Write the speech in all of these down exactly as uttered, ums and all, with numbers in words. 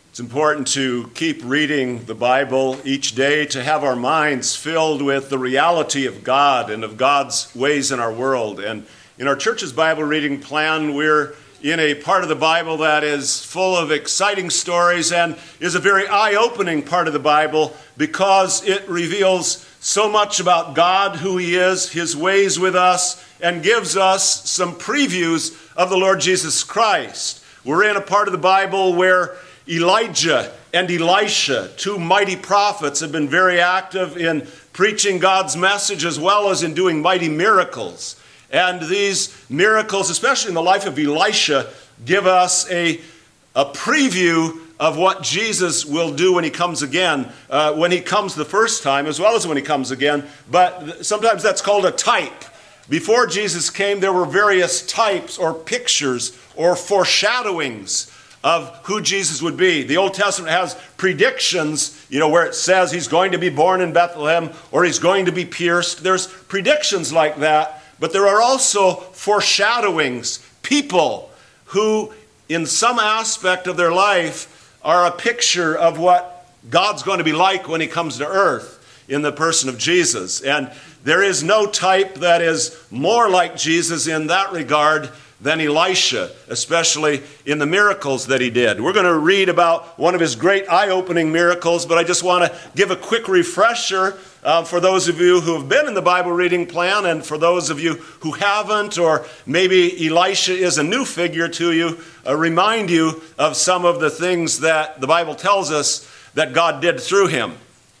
It's important to keep reading the Bible each day, to have our minds filled with the reality of God and of God's ways in our world. And in our church's Bible reading plan, we're in a part of the Bible that is full of exciting stories and is a very eye-opening part of the Bible because it reveals so much about God, who He is, His ways with us, and gives us some previews of the Lord Jesus Christ. We're in a part of the Bible where Elijah and Elisha, two mighty prophets, have been very active in preaching God's message as well as in doing mighty miracles. And these miracles, especially in the life of Elisha, give us a, a preview of what Jesus will do when He comes again, uh, when He comes the first time as well as when He comes again. But sometimes that's called a type. Before Jesus came, there were various types or pictures or foreshadowings of who Jesus would be. The Old Testament has predictions, you know, where it says He's going to be born in Bethlehem or He's going to be pierced. There's predictions like that, but there are also foreshadowings, people who in some aspect of their life are a picture of what God's going to be like when He comes to earth in the person of Jesus. And there is no type that is more like Jesus in that regard than Elisha, especially in the miracles that he did. We're going to read about one of his great eye-opening miracles, but I just want to give a quick refresher uh, for those of you who have been in the Bible reading plan and for those of you who haven't, or maybe Elisha is a new figure to you, uh, remind you of some of the things that the Bible tells us that God did through him.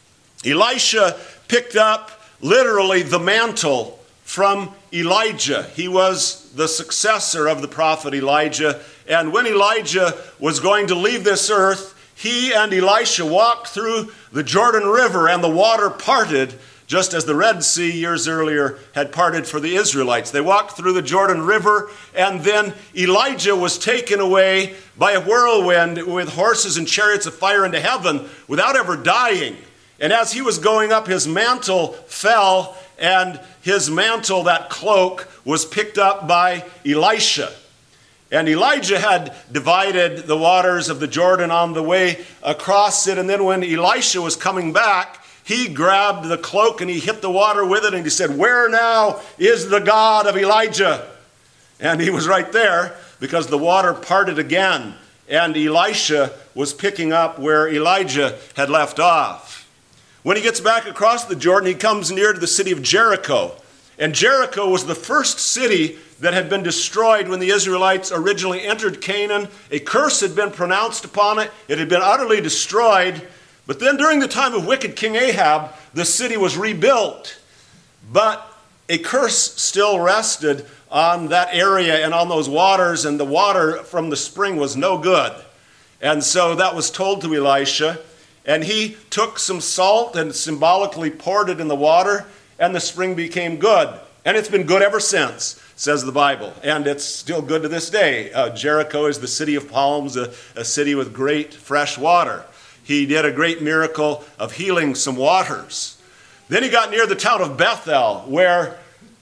Elisha picked up literally the mantle from Elijah. He was the successor of the prophet Elijah. And when Elijah was going to leave this earth, he and Elisha walked through the Jordan River and the water parted, just as the Red Sea years earlier had parted for the Israelites. They walked through the Jordan River, and then Elijah was taken away by a whirlwind with horses and chariots of fire into heaven without ever dying. And as he was going up, his mantle fell, and his mantle, that cloak, was picked up by Elisha. And Elijah had divided the waters of the Jordan on the way across it. And then when Elisha was coming back, he grabbed the cloak and he hit the water with it. And he said, "Where now is the God of Elijah?" And he was right there because the water parted again. And Elisha was picking up where Elijah had left off. When he gets back across the Jordan, he comes near to the city of Jericho. And Jericho was the first city that had been destroyed when the Israelites originally entered Canaan. A curse had been pronounced upon it. It had been utterly destroyed. But then during the time of wicked King Ahab, the city was rebuilt. But a curse still rested on that area and on those waters, and the water from the spring was no good. And so that was told to Elisha. And he took some salt and symbolically poured it in the water, and the spring became good. And it's been good ever since, says the Bible. And it's still good to this day. Uh, Jericho is the city of palms, a, a city with great fresh water. He did a great miracle of healing some waters. Then he got near the town of Bethel, where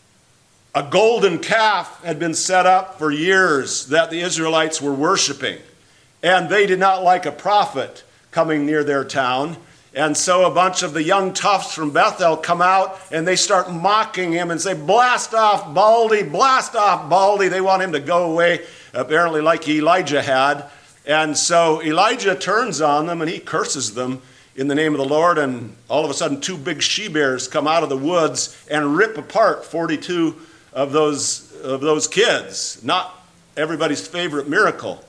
a golden calf had been set up for years that the Israelites were worshiping. And they did not like a prophet coming near their town. And so a bunch of the young toughs from Bethel come out and they start mocking him and say, "Blast off, Baldy, blast off, Baldy." They want him to go away, apparently like Elijah had. And so Elijah turns on them and he curses them in the name of the Lord. And all of a sudden, two big she-bears come out of the woods and rip apart forty-two of those, of those kids. Not everybody's favorite miracle.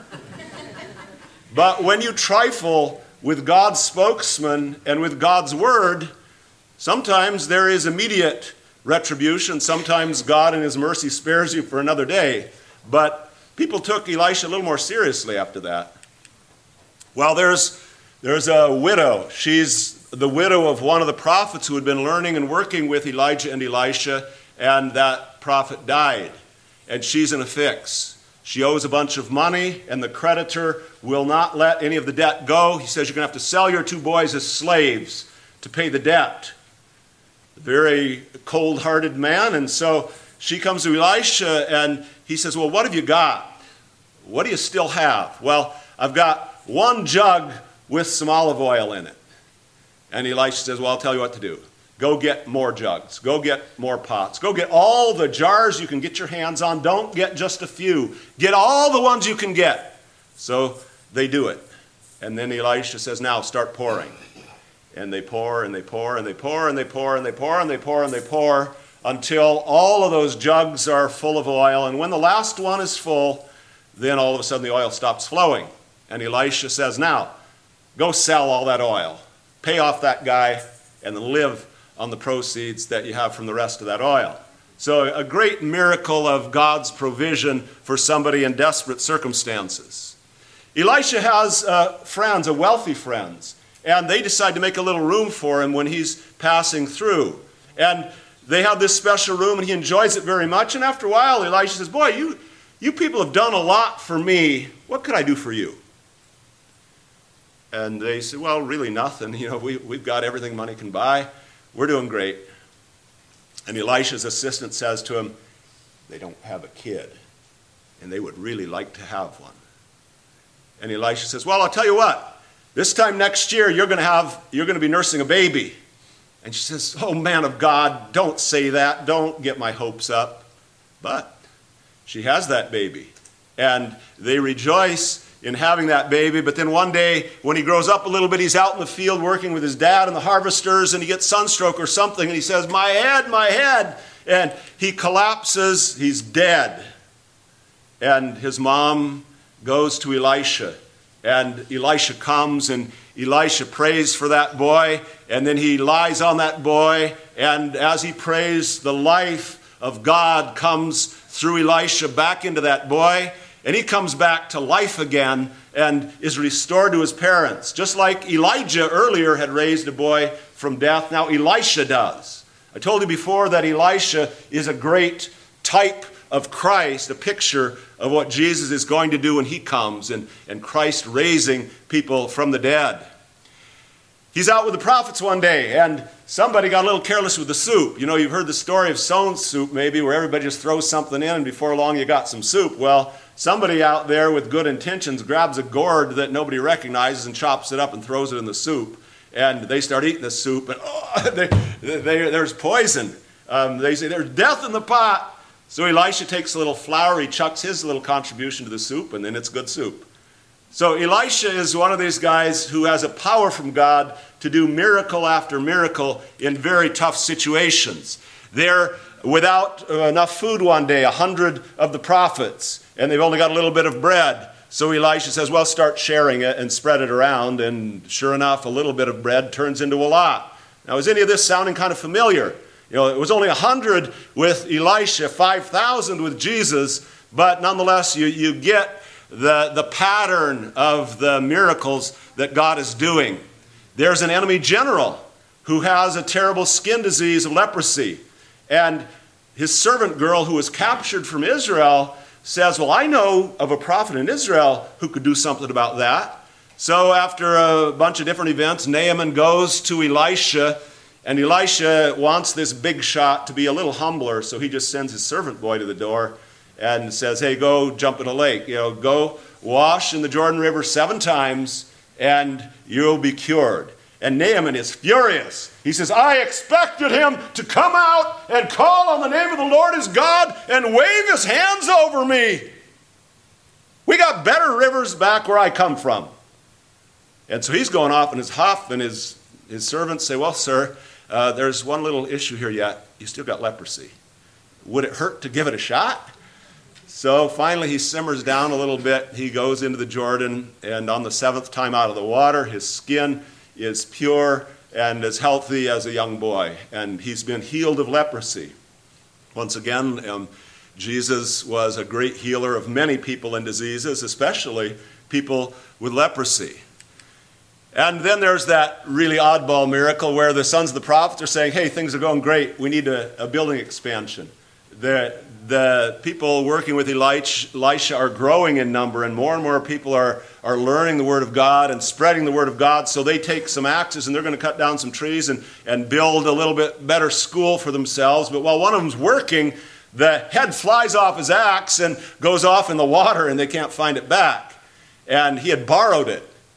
But when you trifle with God's spokesman and with God's word, sometimes there is immediate retribution. Sometimes God in his mercy spares you for another day. But people took Elisha a little more seriously after that. Well, there's, there's a widow. She's the widow of one of the prophets who had been learning and working with Elijah and Elisha, and that prophet died. And she's in a fix. She owes a bunch of money, and the creditor will not let any of the debt go. He says, "You're going to have to sell your two boys as slaves to pay the debt." A very cold-hearted man. And so she comes to Elisha, and he says, "Well, what have you got? What do you still have?" "Well, I've got one jug with some olive oil in it. And Elisha says, well, I'll tell you what to do. Go get more jugs. Go get more pots. Go get all the jars you can get your hands on. Don't get just a few. Get all the ones you can get. So they do it. And then Elisha says, now start pouring. And they pour and they pour and they pour and they pour and they pour and they pour and they pour until all of those jugs are full of oil. And when the last one is full, then all of a sudden the oil stops flowing. And Elisha says, now go sell all that oil. Pay off that guy and then live on the proceeds that you have from the rest of that oil. So a great miracle of God's provision for somebody in desperate circumstances. Elisha has uh, friends, a wealthy friends, and they decide to make a little room for him when he's passing through. And they have this special room, and he enjoys it very much. And after a while, Elisha says, boy, you, you people have done a lot for me. What could I do for you? And they say, well, really nothing. You know, we, we've got everything money can buy. We're doing great. And Elisha's assistant says to him, they don't have a kid, and they would really like to have one. And Elisha says, well, I'll tell you what, this time next year you're going to have, you're going to be nursing a baby. And she says, oh, man of God, don't say that. Don't get my hopes up. But she has that baby, and they rejoice in having that baby. But then one day when he grows up a little bit, he's out in the field working with his dad and the harvesters, and he gets sunstroke or something, and he says, my head, my head. And he collapses, he's dead. And his mom goes to Elisha, and Elisha comes, and Elisha prays for that boy, and then he lies on that boy, and as he prays, the life of God comes through Elisha back into that boy. And he comes back to life again and is restored to his parents. Just like Elijah earlier had raised a boy from death, now Elisha does. I told you before that Elisha is a great type of Christ, a picture of what Jesus is going to do when he comes, and, and Christ raising people from the dead. He's out with the prophets one day, and somebody got a little careless with the soup. You know, you've heard the story of sown soup maybe, where everybody just throws something in, and before long you got some soup. Well, somebody out there with good intentions grabs a gourd that nobody recognizes and chops it up and throws it in the soup. And they start eating the soup, and oh, they, they, there's poison. Um, they say, there's death in the pot. So Elisha takes a little flour, he chucks his little contribution to the soup, and then it's good soup. So Elisha is one of these guys who has a power from God to do miracle after miracle in very tough situations. They're without enough food one day, a hundred of the prophets, and they've only got a little bit of bread. So Elisha says, well, start sharing it and spread it around. And sure enough, a little bit of bread turns into a lot. Now, is any of this sounding kind of familiar? You know, it was only a hundred with Elisha, five thousand with Jesus, but nonetheless, you, you get the, the pattern of the miracles that God is doing. There's an enemy general who has a terrible skin disease of leprosy. And his servant girl who was captured from Israel says, well, I know of a prophet in Israel who could do something about that. So after a bunch of different events, Naaman goes to Elisha, and Elisha wants this big shot to be a little humbler, so he just sends his servant boy to the door and says, hey, go jump in a lake. You know, go wash in the Jordan River seven times, and you'll be cured. And Naaman is furious. He says, I expected him to come out and call on the name of the Lord his God and wave his hands over me. We got better rivers back where I come from. And so he's going off in his huff, and his, his servants say, well, sir, uh, there's one little issue here yet. You still got leprosy. Would it hurt to give it a shot? So finally he simmers down a little bit. He goes into the Jordan, and on the seventh time out of the water, his skin is pure and as healthy as a young boy. And he's been healed of leprosy. Once again, um, Jesus was a great healer of many people and diseases, especially people with leprosy. And then there's that really oddball miracle where the sons of the prophets are saying, hey, things are going great. We need a, a building expansion. The, the people working with Elisha, Elisha are growing in number, and more and more people are, are learning the Word of God and spreading the Word of God. So they take some axes and they're going to cut down some trees and, and build a little bit better school for themselves. But while one of them's working, the head flies off his axe and goes off in the water, and they can't find it back. And he had borrowed it.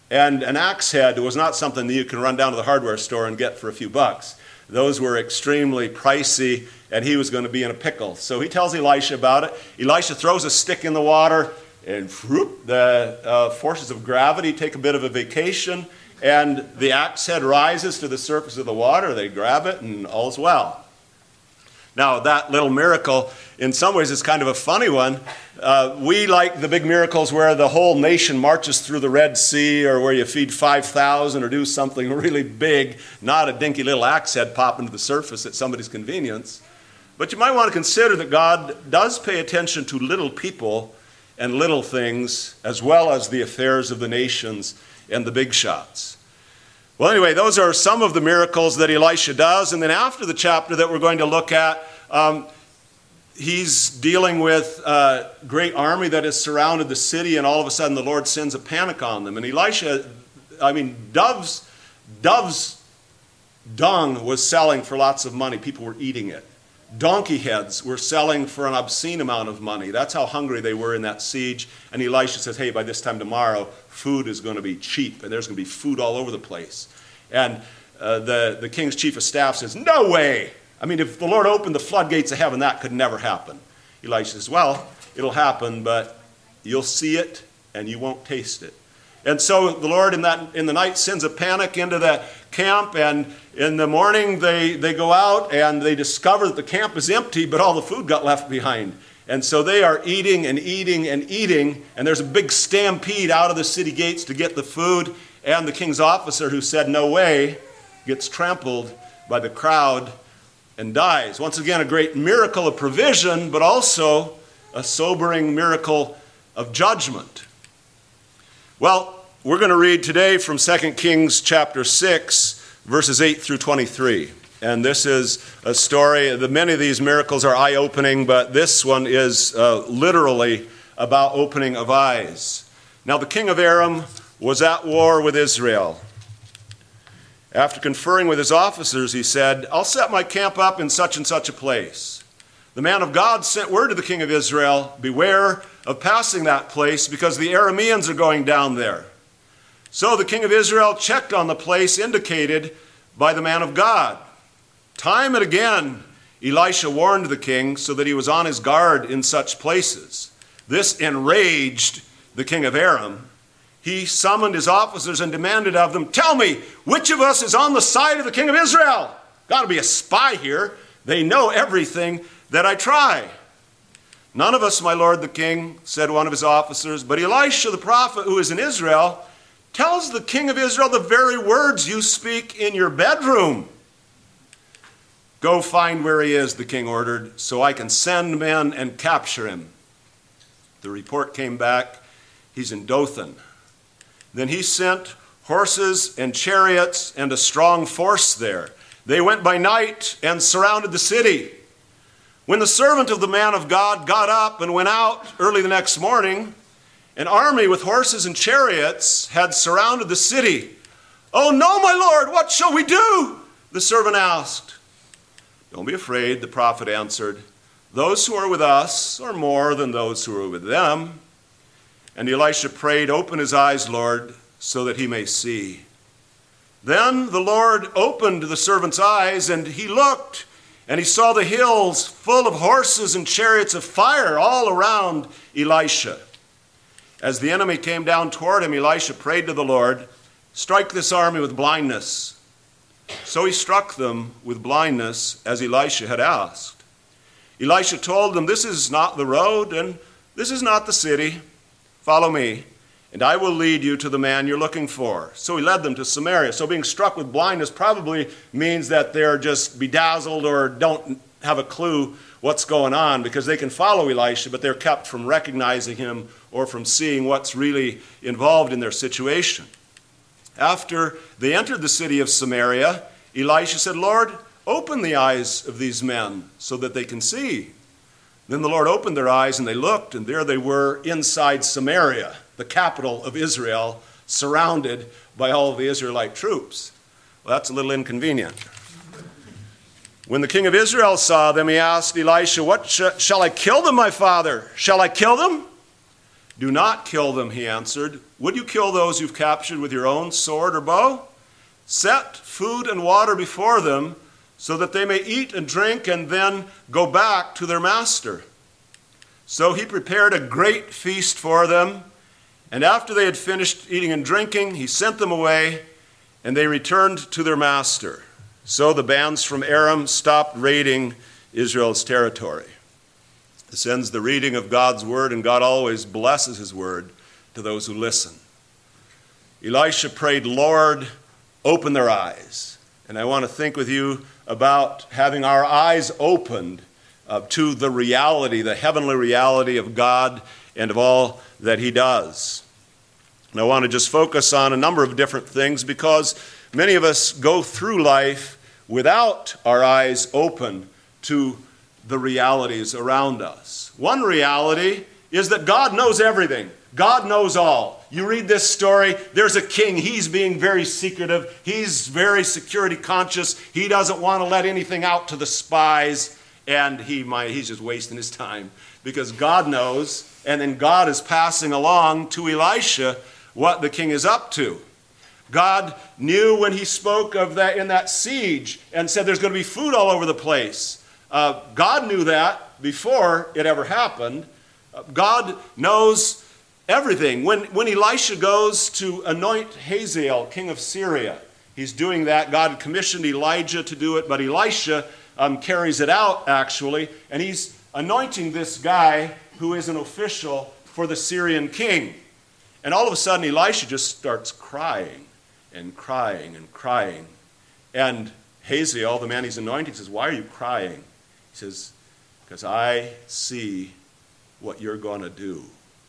And an axe head was not something that you can run down to the hardware store and get for a few bucks. Those were extremely pricey, and he was going to be in a pickle. So he tells Elisha about it. Elisha throws a stick in the water, and whoop, the uh, forces of gravity take a bit of a vacation, and the axe head rises to the surface of the water. They grab it, and all's well. Now, that little miracle, in some ways, is kind of a funny one. Uh, we like the big miracles where the whole nation marches through the Red Sea, or where you feed five thousand, or do something really big, not a dinky little axe head popping to the surface at somebody's convenience. But you might want to consider that God does pay attention to little people and little things, as well as the affairs of the nations and the big shots. Well, anyway, those are some of the miracles that Elisha does. And then after the chapter that we're going to look at, um, he's dealing with a great army that has surrounded the city, and all of a sudden the Lord sends a panic on them. And Elisha, I mean, doves, doves dung was selling for lots of money. People were eating it. Donkey heads were selling for an obscene amount of money. That's how hungry they were in that siege. And Elisha says, hey, by this time tomorrow, food is going to be cheap, and there's going to be food all over the place. And uh, the, the king's chief of staff says, no way. I mean, if the Lord opened the floodgates of heaven, that could never happen. Elisha says, well, it'll happen, but you'll see it, and you won't taste it. And so the Lord in that in the night sends a panic into the camp, and in the morning they, they go out and they discover that the camp is empty, but all the food got left behind. And so they are eating and eating and eating, and there's a big stampede out of the city gates to get the food, and the king's officer who said no way gets trampled by the crowd and dies. Once again, a great miracle of provision, but also a sobering miracle of judgment. Well, we're going to read today from Second Kings chapter six, verses eight through twenty-three. And this is a story, the, many of these miracles are eye-opening, but this one is uh, literally about opening of eyes. Now the king of Aram was at war with Israel. After conferring with his officers, he said, I'll set my camp up in such and such a place. The man of God sent word to the king of Israel, beware of passing that place, because the Arameans are going down there. So the king of Israel checked on the place indicated by the man of God. Time and again, Elisha warned the king so that he was on his guard in such places. This enraged the king of Aram. He summoned his officers and demanded of them, tell me, which of us is on the side of the king of Israel? Got to be a spy here. They know everything that I try. None of us, my lord the king, said one of his officers, but Elisha the prophet who is in Israel tells the king of Israel the very words you speak in your bedroom. Go find where he is, the king ordered, so I can send men and capture him. The report came back, he's in Dothan. Then he sent horses and chariots and a strong force there. They went by night and surrounded the city. When the servant of the man of God got up and went out early the next morning, an army with horses and chariots had surrounded the city. Oh no, my lord, what shall we do? The servant asked. Don't be afraid, the prophet answered. Those who are with us are more than those who are with them. And Elisha prayed, open his eyes, Lord, so that he may see. Then the Lord opened the servant's eyes, and he looked, and he saw the hills full of horses and chariots of fire all around Elisha. As the enemy came down toward him, Elisha prayed to the Lord, strike this army with blindness. So he struck them with blindness, as Elisha had asked. Elisha told them, this is not the road, and this is not the city. Follow me, and I will lead you to the man you're looking for. So he led them to Samaria. So being struck with blindness probably means that they're just bedazzled or don't have a clue what's going on, because they can follow Elisha, but they're kept from recognizing him or from seeing what's really involved in their situation. After they entered the city of Samaria, Elisha said, Lord, open the eyes of these men so that they can see. Then the Lord opened their eyes, and they looked, and there they were inside Samaria, the capital of Israel, surrounded by all of the Israelite troops. Well, that's a little inconvenient. When the king of Israel saw them, he asked Elisha, what sh- shall I kill them, my father? Shall I kill them? "Do not kill them," he answered. "Would you kill those you've captured with your own sword or bow? Set food and water before them so that they may eat and drink and then go back to their master." So he prepared a great feast for them, and after they had finished eating and drinking, he sent them away, and they returned to their master. So the bands from Aram stopped raiding Israel's territory. This ends the reading of God's word, and God always blesses his word to those who listen. Elisha prayed, "Lord, open their eyes." And I want to think with you about having our eyes opened uh, to the reality, the heavenly reality of God and of all that he does. And I want to just focus on a number of different things because many of us go through life without our eyes open to the realities around us. One reality is that God knows everything. God knows all. You read this story, there's a king. He's being very secretive. He's very security conscious. He doesn't want to let anything out to the spies, and he might, he's just wasting his time because God knows, and then God is passing along to Elisha what the king is up to. God knew when he spoke of that in that siege and said there's going to be food all over the place. Uh, God knew that before it ever happened. Uh, God knows everything. When, when Elisha goes to anoint Hazael, king of Syria, he's doing that. God commissioned Elijah to do it, but Elisha um, carries it out, actually, and he's anointing this guy who is an official for the Syrian king. And all of a sudden, Elisha just starts crying and crying and crying. And Hazael, the man he's anointing, says, "Why are you crying?" He says, "Because I see what you're going to do.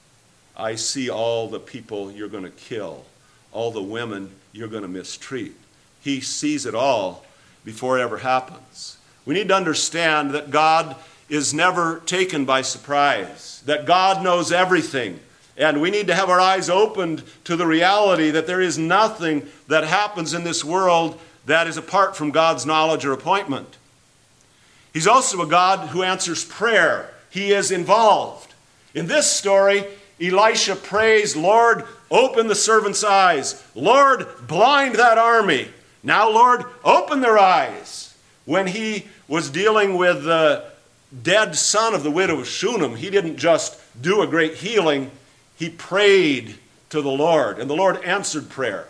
I see all the people you're going to kill, all the women you're going to mistreat." He sees it all before it ever happens. We need to understand that God is never taken by surprise, that God knows everything. And we need to have our eyes opened to the reality that there is nothing that happens in this world that is apart from God's knowledge or appointment. He's also a God who answers prayer. He is involved. In this story, Elisha prays, "Lord, open the servant's eyes. Lord, blind that army. Now, Lord, open their eyes." When he was dealing with the dead son of the widow of Shunem, he didn't just do a great healing. He prayed to the Lord, and the Lord answered prayer.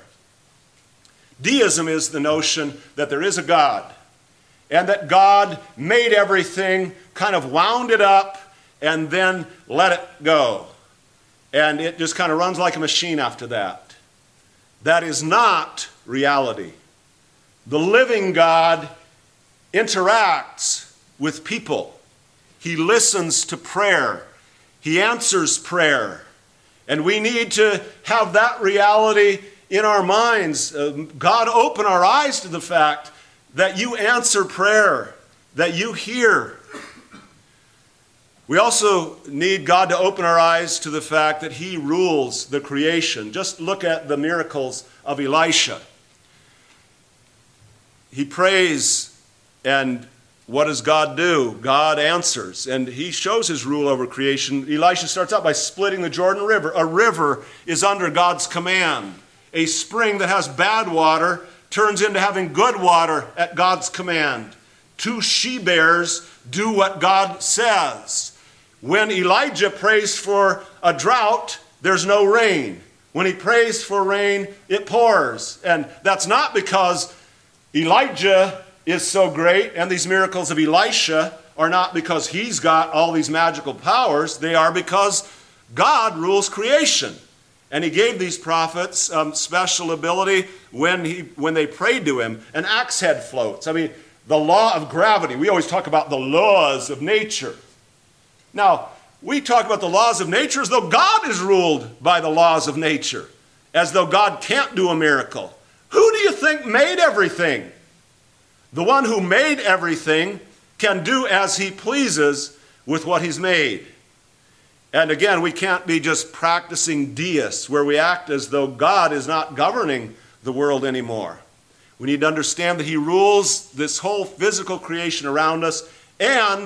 Deism is the notion that there is a God, and that God made everything, kind of wound it up, and then let it go. And it just kind of runs like a machine after that. That is not reality. The living God interacts with people. He listens to prayer. He answers prayer. And we need to have that reality in our minds. Uh, God, open our eyes to the fact that you answer prayer, that you hear. We also need God to open our eyes to the fact that he rules the creation. Just look at the miracles of Elisha. He prays, and what does God do? God answers, and he shows his rule over creation. Elisha starts out by splitting the Jordan River. A river is under God's command. A spring that has bad water turns into having good water at God's command. Two she-bears do what God says. When Elijah prays for a drought, there's no rain. When he prays for rain, it pours. And that's not because Elijah is so great, and these miracles of Elisha are not because he's got all these magical powers. They are because God rules creation. And he gave these prophets um, special ability when, he, when they prayed to him. An axe head floats. I mean, the law of gravity. We always talk about the laws of nature. Now, we talk about the laws of nature as though God is ruled by the laws of nature, as though God can't do a miracle. Who do you think made everything? The one who made everything can do as he pleases with what he's made. And again, we can't be just practicing deists where we act as though God is not governing the world anymore. We need to understand that he rules this whole physical creation around us, and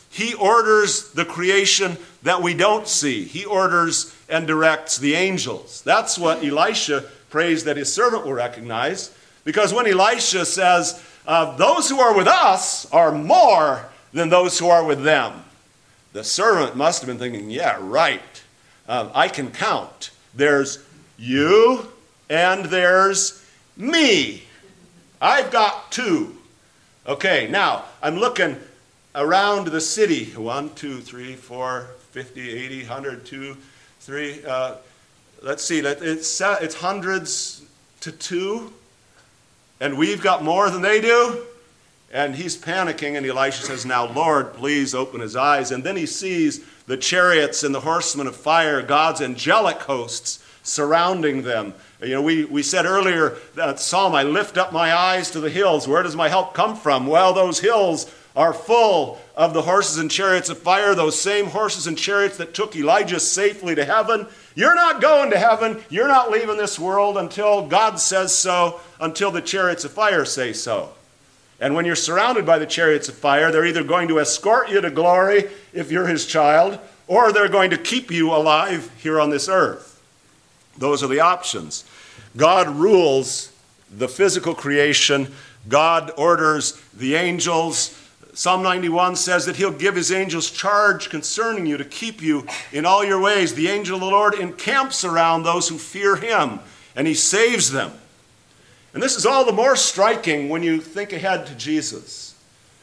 He orders the creation that we don't see. He orders and directs the angels. That's what Elisha prays that his servant will recognize. Because when Elisha says, uh, those who are with us are more than those who are with them, the servant must have been thinking, yeah, right. Um, I can count. There's you and there's me. I've got two. Okay, now I'm looking around the city. One, two, three, four, fifty, eighty, one hundred, two, three. Uh, let's see, it's, uh, it's hundreds to two. And we've got more than they do. And he's panicking, and Elisha says, now, Lord, please open his eyes. And then he sees the chariots and the horsemen of fire, God's angelic hosts surrounding them. You know, we, we said earlier that psalm, I lift up my eyes to the hills. Where does my help come from? Well, those hills are full of the horses and chariots of fire, those same horses and chariots that took Elijah safely to heaven. You're not going to heaven. You're not leaving this world until God says so, until the chariots of fire say so. And when you're surrounded by the chariots of fire, they're either going to escort you to glory if you're his child, or they're going to keep you alive here on this earth. Those are the options. God rules the physical creation. God orders the angels. Psalm ninety-one says that he'll give his angels charge concerning you to keep you in all your ways. The angel of the Lord encamps around those who fear him, and he saves them. And this is all the more striking when you think ahead to Jesus.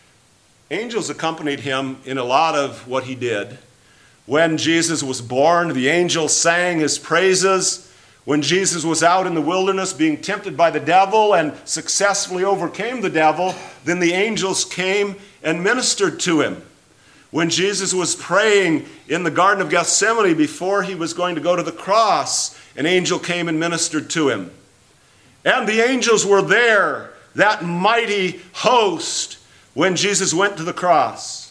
Angels accompanied him in a lot of what he did. When Jesus was born, the angels sang his praises. When Jesus was out in the wilderness being tempted by the devil and successfully overcame the devil, then the angels came and ministered to him. When Jesus was praying in the Garden of Gethsemane before he was going to go to the cross, an angel came and ministered to him. And the angels were there, that mighty host, when Jesus went to the cross.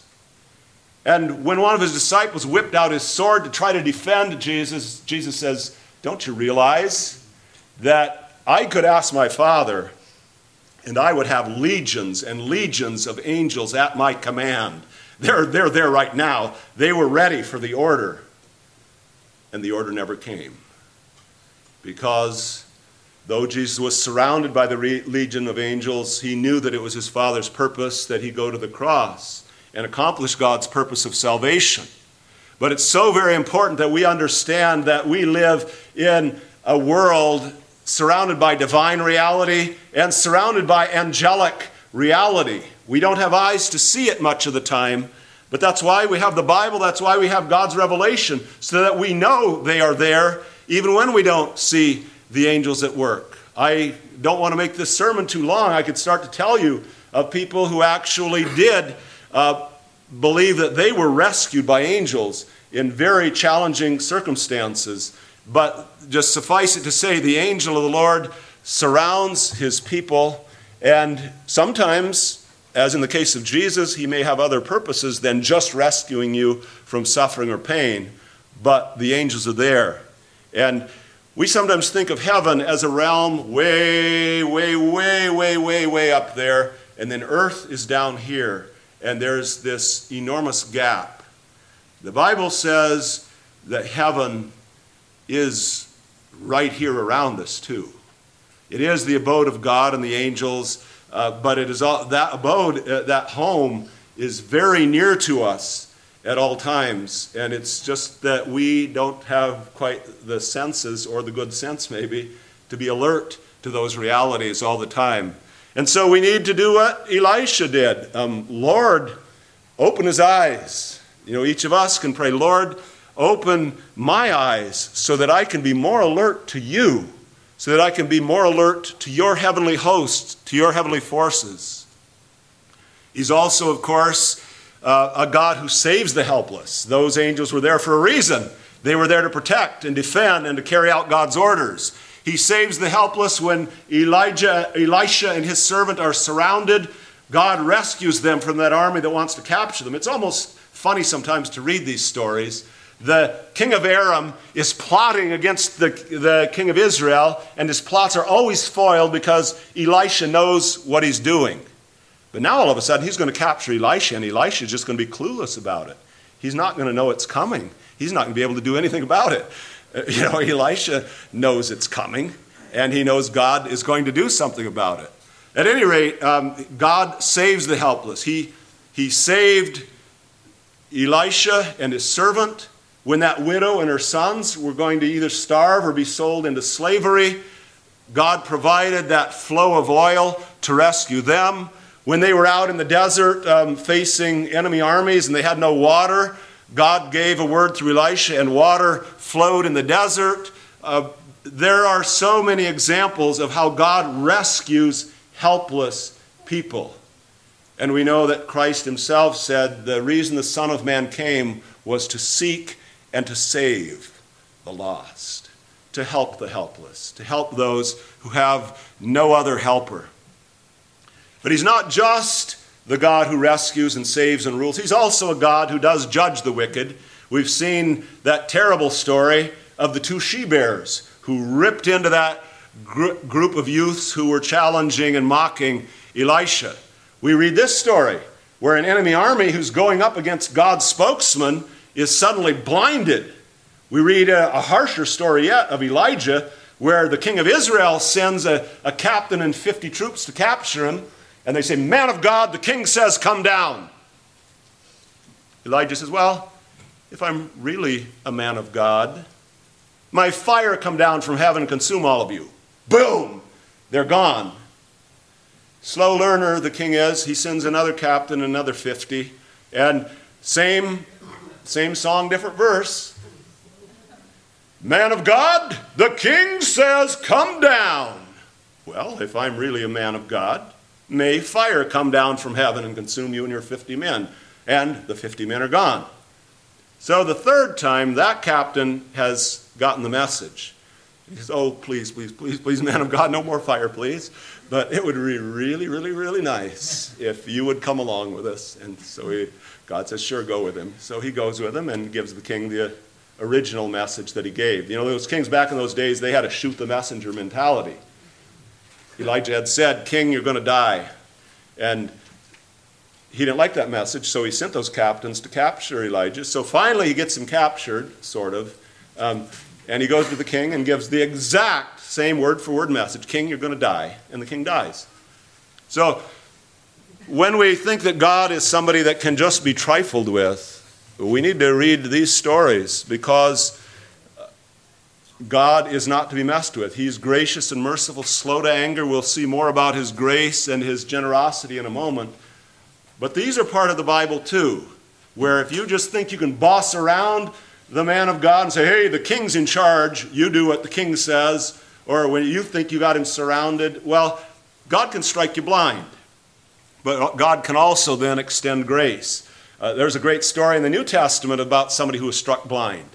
And when one of his disciples whipped out his sword to try to defend Jesus, Jesus says, don't you realize that I could ask my Father, and I would have legions and legions of angels at my command. They're, they're there right now. They were ready for the order. And the order never came. Because though Jesus was surrounded by the re- legion of angels, he knew that it was his Father's purpose that he go to the cross and accomplish God's purpose of salvation. But it's so very important that we understand that we live in a world surrounded by divine reality and surrounded by angelic reality. We don't have eyes to see it much of the time, but that's why we have the Bible, that's why we have God's revelation, so that we know they are there even when we don't see the angels at work. I don't want to make this sermon too long. I could start to tell you of people who actually did uh, believe that they were rescued by angels in very challenging circumstances. But just suffice it to say, the angel of the Lord surrounds his people, and sometimes, as in the case of Jesus, he may have other purposes than just rescuing you from suffering or pain, but the angels are there. And we sometimes think of heaven as a realm way, way, way, way, way, way up there, and then earth is down here, and there's this enormous gap. The Bible says that heaven is right here around us too. It is the abode of God and the angels, uh, but it is all, that abode, uh, that home is very near to us at all times, and it's just that we don't have quite the senses, or the good sense maybe, to be alert to those realities all the time. And so we need to do what Elisha did. Um, Lord, open his eyes. You know, each of us can pray, Lord, open my eyes so that I can be more alert to you, so that I can be more alert to your heavenly host, to your heavenly forces. He's also, of course, Uh, a God who saves the helpless. Those angels were there for a reason. They were there to protect and defend and to carry out God's orders. He saves the helpless when Elijah, Elisha and his servant are surrounded. God rescues them from that army that wants to capture them. It's almost funny sometimes to read these stories. The king of Aram is plotting against the, the king of Israel, and his plots are always foiled because Elisha knows what he's doing. But now all of a sudden he's going to capture Elisha, and Elisha is just going to be clueless about it. He's not going to know it's coming. He's not going to be able to do anything about it. Uh, you know, Elisha knows it's coming, and he knows God is going to do something about it. At any rate, um, God saves the helpless. He, he saved Elisha and his servant when that widow and her sons were going to either starve or be sold into slavery. God provided that flow of oil to rescue them. When they were out in the desert um, facing enemy armies and they had no water, God gave a word through Elisha and water flowed in the desert. Uh, there are so many examples of how God rescues helpless people. And we know that Christ himself said the reason the Son of Man came was to seek and to save the lost, to help the helpless, to help those who have no other helper. But he's not just the God who rescues and saves and rules. He's also a God who does judge the wicked. We've seen that terrible story of the two she-bears who ripped into that gr- group of youths who were challenging and mocking Elisha. We read this story where an enemy army who's going up against God's spokesman is suddenly blinded. We read a, a harsher story yet of Elijah where the king of Israel sends a, a captain and fifty troops to capture him. And they say, man of God, the king says, come down. Elijah says, well, if I'm really a man of God, my fire come down from heaven and consume all of you. Boom! They're gone. Slow learner the king is. He sends another captain, another fifty. And same, same song, different verse. Man of God, the king says, come down. Well, if I'm really a man of God, may fire come down from heaven and consume you and your fifty men. And the fifty men are gone. So the third time, that captain has gotten the message. He says, oh, please, please, please, please, man of God, no more fire, please. But it would be really, really, really nice if you would come along with us. And so he, God says, sure, go with him. So he goes with him and gives the king the original message that he gave. You know, those kings back in those days, they had a shoot the messenger mentality. Elijah had said, king, you're going to die. And he didn't like that message, so he sent those captains to capture Elijah. So finally he gets him captured, sort of. Um, and he goes to the king and gives the exact same word-for-word message. King, you're going to die. And the king dies. So when we think that God is somebody that can just be trifled with, we need to read these stories because God is not to be messed with. He's gracious and merciful, slow to anger. We'll see more about his grace and his generosity in a moment. But these are part of the Bible too, where if you just think you can boss around the man of God and say, hey, the king's in charge, you do what the king says, or when you think you got him surrounded, well, God can strike you blind. But God can also then extend grace. Uh, there's a great story in the New Testament about somebody who was struck blind.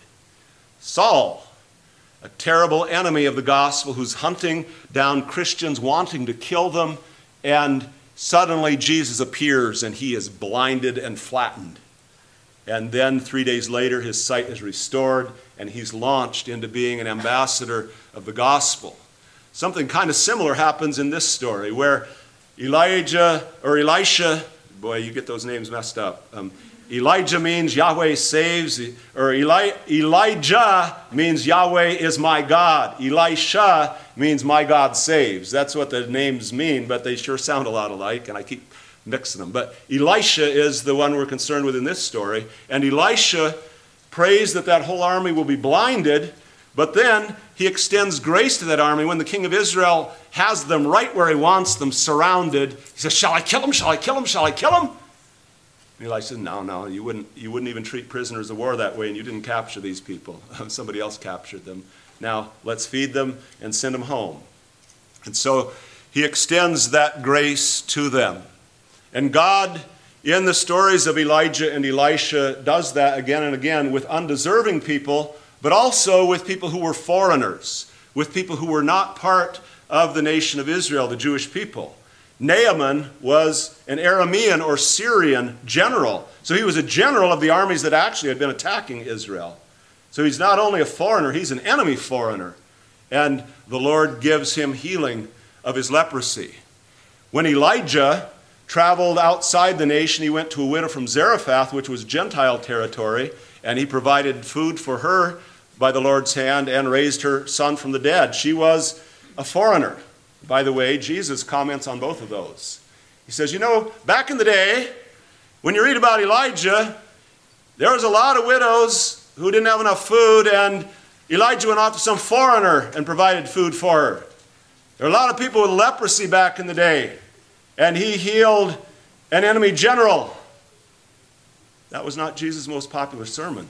Saul, a terrible enemy of the gospel who's hunting down Christians, wanting to kill them, and suddenly Jesus appears and he is blinded and flattened. And then three days later his sight is restored and he's launched into being an ambassador of the gospel. Something kind of similar happens in this story where Elijah or Elisha, boy, you get those names messed up. Um, Elijah means Yahweh saves, or Eli, Elijah means Yahweh is my God. Elisha means my God saves. That's what the names mean, but they sure sound a lot alike, and I keep mixing them. But Elisha is the one we're concerned with in this story, and Elisha prays that that whole army will be blinded, but then he extends grace to that army when the king of Israel has them right where he wants them, surrounded. He says, shall I kill him? Shall I kill him? Shall I kill him? And Elisha said, no, no, you wouldn't, you wouldn't even treat prisoners of war that way, and you didn't capture these people. Somebody else captured them. Now, let's feed them and send them home. And so he extends that grace to them. And God, in the stories of Elijah and Elisha, does that again and again with undeserving people, but also with people who were foreigners, with people who were not part of the nation of Israel, the Jewish people. Naaman was an Aramean or Syrian general. So he was a general of the armies that actually had been attacking Israel. So he's not only a foreigner, he's an enemy foreigner. And the Lord gives him healing of his leprosy. When Elijah traveled outside the nation. He went to a widow from Zarephath, which was Gentile territory, and he provided food for her by the Lord's hand and raised her son from the dead. She was a foreigner. By the way, Jesus comments on both of those. He says, you know, back in the day, when you read about Elijah, there was a lot of widows who didn't have enough food, and Elijah went off to some foreigner and provided food for her. There were a lot of people with leprosy back in the day, and he healed an enemy general. That was not Jesus' most popular sermon.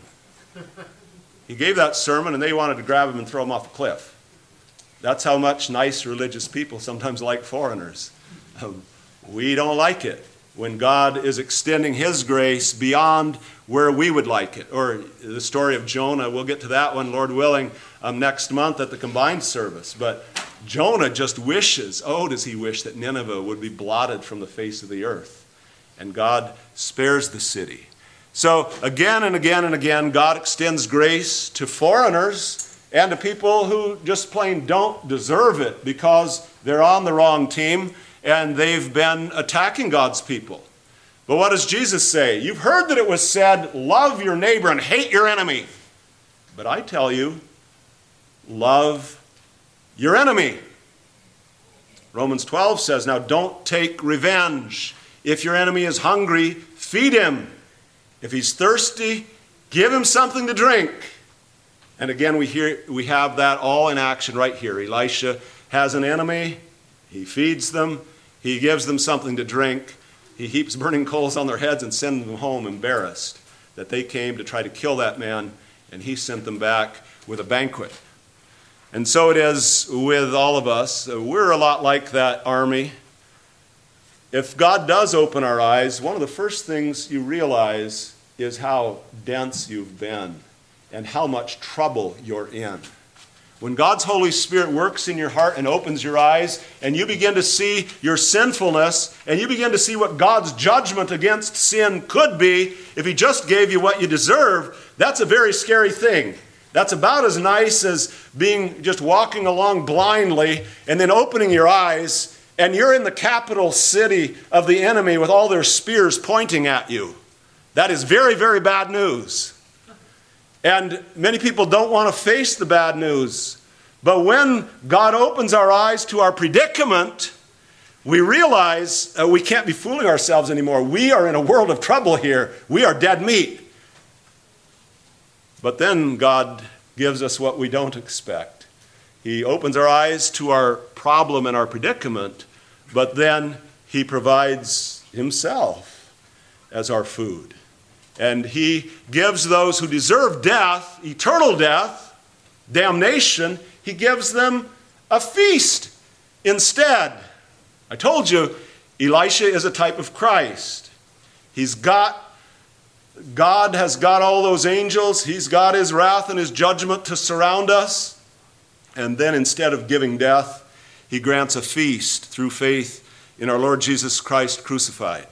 He gave that sermon, and they wanted to grab him and throw him off a cliff. That's how much nice religious people sometimes like foreigners. Um, we don't like it when God is extending his grace beyond where we would like it. Or the story of Jonah, we'll get to that one, Lord willing, um, next month at the combined service. But Jonah just wishes, oh, does he wish that Nineveh would be blotted from the face of the earth. And God spares the city. So again and again and again, God extends grace to foreigners and to people who just plain don't deserve it because they're on the wrong team and they've been attacking God's people. But what does Jesus say? You've heard that it was said, love your neighbor and hate your enemy. But I tell you, love your enemy. Romans twelve says, now don't take revenge. If your enemy is hungry, feed him. If he's thirsty, give him something to drink. And again, we hear we have that all in action right here. Elisha has an enemy. He feeds them. He gives them something to drink. He heaps burning coals on their heads and sends them home embarrassed that they came to try to kill that man, and he sent them back with a banquet. And so it is with all of us. We're a lot like that army. If God does open our eyes, one of the first things you realize is how dense you've been and how much trouble you're in. When God's Holy Spirit works in your heart and opens your eyes, and you begin to see your sinfulness, and you begin to see what God's judgment against sin could be if he just gave you what you deserve, that's a very scary thing. That's about as nice as being just walking along blindly and then opening your eyes, and you're in the capital city of the enemy with all their spears pointing at you. That is very, very bad news. And many people don't want to face the bad news. But when God opens our eyes to our predicament, we realize uh, we can't be fooling ourselves anymore. We are in a world of trouble here. We are dead meat. But then God gives us what we don't expect. He opens our eyes to our problem and our predicament, but then he provides himself as our food. And he gives those who deserve death, eternal death, damnation, he gives them a feast instead. I told you, Elisha is a type of Christ. He's got, God has got all those angels. He's got his wrath and his judgment to surround us. And then instead of giving death, he grants a feast through faith in our Lord Jesus Christ crucified.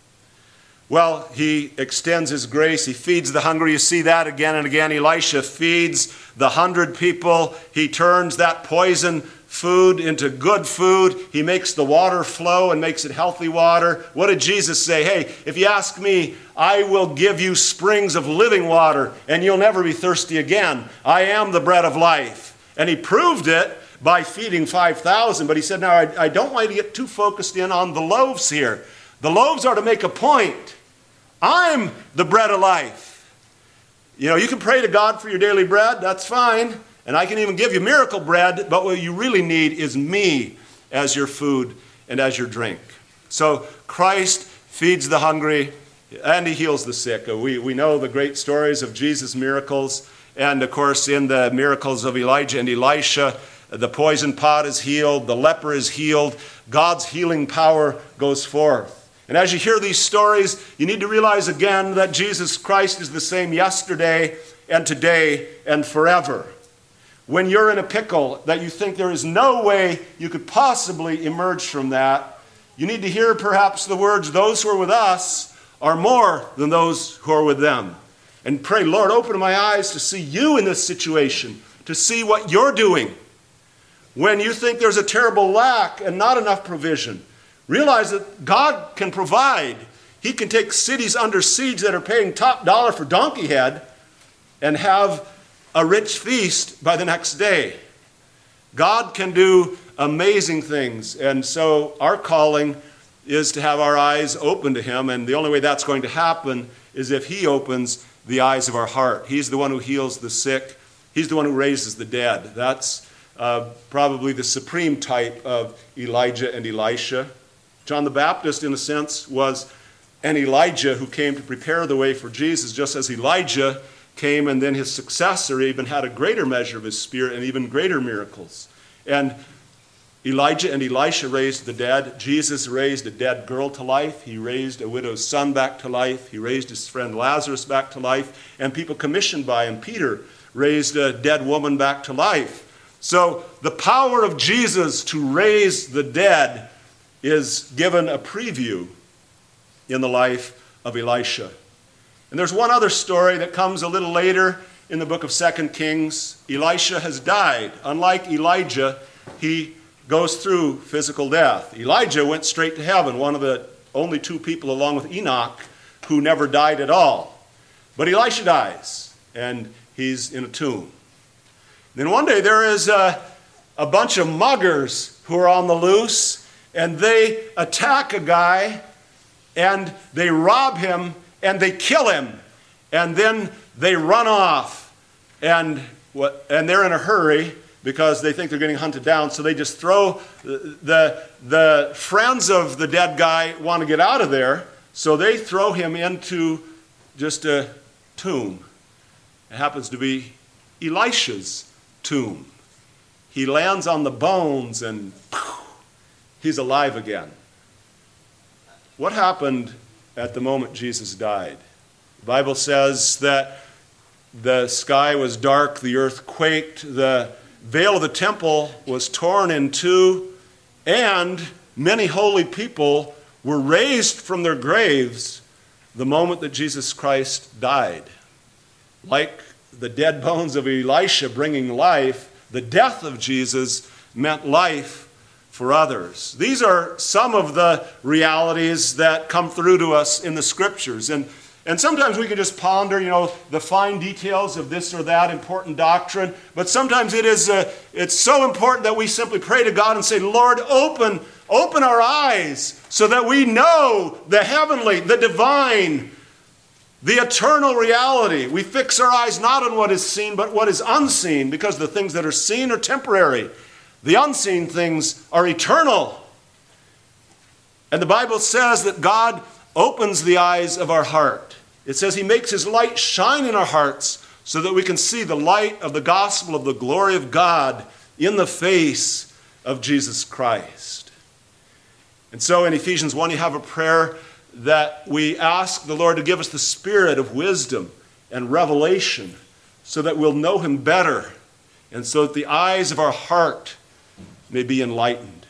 Well, he extends his grace. He feeds the hungry. You see that again and again. Elisha feeds the hundred people. He turns that poison food into good food. He makes the water flow and makes it healthy water. What did Jesus say? Hey, if you ask me, I will give you springs of living water, and you'll never be thirsty again. I am the bread of life. And he proved it by feeding five thousand. But he said, now, I, I don't want you to get too focused in on the loaves here. The loaves are to make a point. I'm the bread of life. You know, you can pray to God for your daily bread. That's fine. And I can even give you miracle bread. But what you really need is me as your food and as your drink. So Christ feeds the hungry and he heals the sick. We, we know the great stories of Jesus' miracles. And, of course, in the miracles of Elijah and Elisha, the poison pot is healed. The leper is healed. God's healing power goes forth. And as you hear these stories, you need to realize again that Jesus Christ is the same yesterday and today and forever. When you're in a pickle that you think there is no way you could possibly emerge from that, you need to hear perhaps the words, those who are with us are more than those who are with them. And pray, Lord, open my eyes to see you in this situation, to see what you're doing. When you think there's a terrible lack and not enough provision, Realize that God can provide. He can take cities under siege that are paying top dollar for donkey head and have a rich feast by the next day. God can do amazing things. And so our calling is to have our eyes open to him. And the only way that's going to happen is if he opens the eyes of our heart. He's the one who heals the sick. He's the one who raises the dead. That's uh, probably the supreme type of Elijah and Elisha. John the Baptist, in a sense, was an Elijah who came to prepare the way for Jesus, just as Elijah came, and then his successor even had a greater measure of his spirit and even greater miracles. And Elijah and Elisha raised the dead. Jesus raised a dead girl to life. He raised a widow's son back to life. He raised his friend Lazarus back to life. And people commissioned by him, Peter, raised a dead woman back to life. So the power of Jesus to raise the dead is given a preview in the life of Elisha. And there's one other story that comes a little later in the book of Second Kings. Elisha has died. Unlike Elijah, he goes through physical death. Elijah went straight to heaven, one of the only two people along with Enoch who never died at all. But Elisha dies, and he's in a tomb. Then one day there is a, a bunch of muggers who are on the loose, and they attack a guy, and they rob him, and they kill him, and then they run off, and what, and they're in a hurry because they think they're getting hunted down, so they just throw, the, the friends of the dead guy want to get out of there, so they throw him into just a tomb. It happens to be Elisha's tomb. He lands on the bones and poof, he's alive again. What happened at the moment Jesus died? The Bible says that the sky was dark, the earth quaked, the veil of the temple was torn in two, and many holy people were raised from their graves the moment that Jesus Christ died. Like the dead bones of Elisha bringing life, the death of Jesus meant life for others. These are some of the realities that come through to us in the Scriptures. And And sometimes we can just ponder, you know, the fine details of this or that important doctrine. But sometimes it is uh, it's so important that we simply pray to God and say, Lord, open, open our eyes so that we know the heavenly, the divine, the eternal reality. We fix our eyes not on what is seen, but what is unseen, because the things that are seen are temporary. The unseen things are eternal. And the Bible says that God opens the eyes of our heart. It says he makes his light shine in our hearts so that we can see the light of the gospel of the glory of God in the face of Jesus Christ. And so in Ephesians one, you have a prayer that we ask the Lord to give us the spirit of wisdom and revelation so that we'll know him better and so that the eyes of our heart may be enlightened.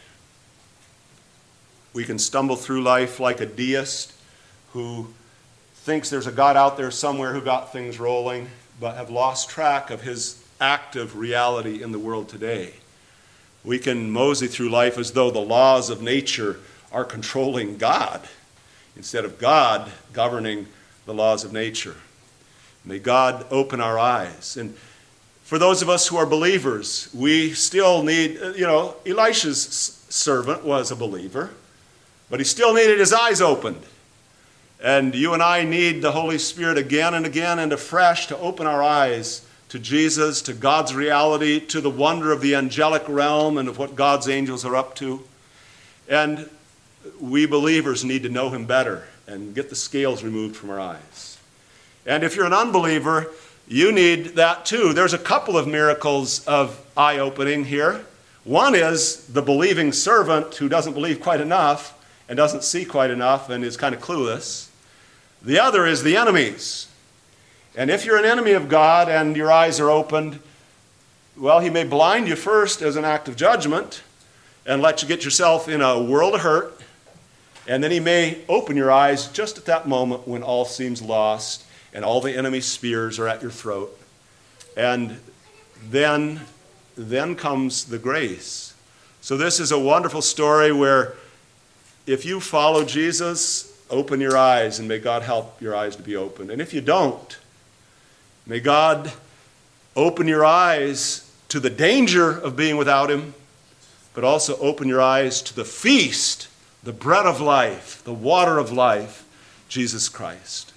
We can stumble through life like a deist who thinks there's a God out there somewhere who got things rolling, but have lost track of his active reality in the world today. We can mosey through life as though the laws of nature are controlling God, instead of God governing the laws of nature. May God open our eyes. And for those of us who are believers, we still need, you know, Elisha's servant was a believer, but he still needed his eyes opened. And you and I need the Holy Spirit again and again and afresh to open our eyes to Jesus, to God's reality, to the wonder of the angelic realm and of what God's angels are up to. And we believers need to know him better and get the scales removed from our eyes. And if you're an unbeliever, you need that too. There's a couple of miracles of eye-opening here. One is the believing servant who doesn't believe quite enough and doesn't see quite enough and is kind of clueless. The other is the enemies. And if you're an enemy of God and your eyes are opened, well, he may blind you first as an act of judgment and let you get yourself in a world of hurt. And then he may open your eyes just at that moment when all seems lost and all the enemy's spears are at your throat. And then, then comes the grace. So this is a wonderful story where if you follow Jesus, open your eyes, and may God help your eyes to be open. And if you don't, may God open your eyes to the danger of being without him, but also open your eyes to the feast, the bread of life, the water of life, Jesus Christ.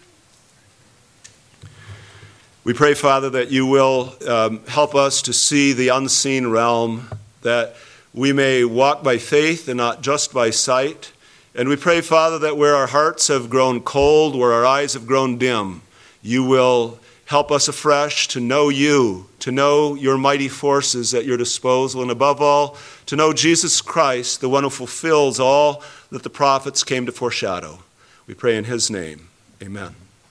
We pray, Father, that you will um, help us to see the unseen realm, that we may walk by faith and not just by sight. And we pray, Father, that where our hearts have grown cold, where our eyes have grown dim, you will help us afresh to know you, to know your mighty forces at your disposal, and above all, to know Jesus Christ, the one who fulfills all that the prophets came to foreshadow. We pray in his name. Amen.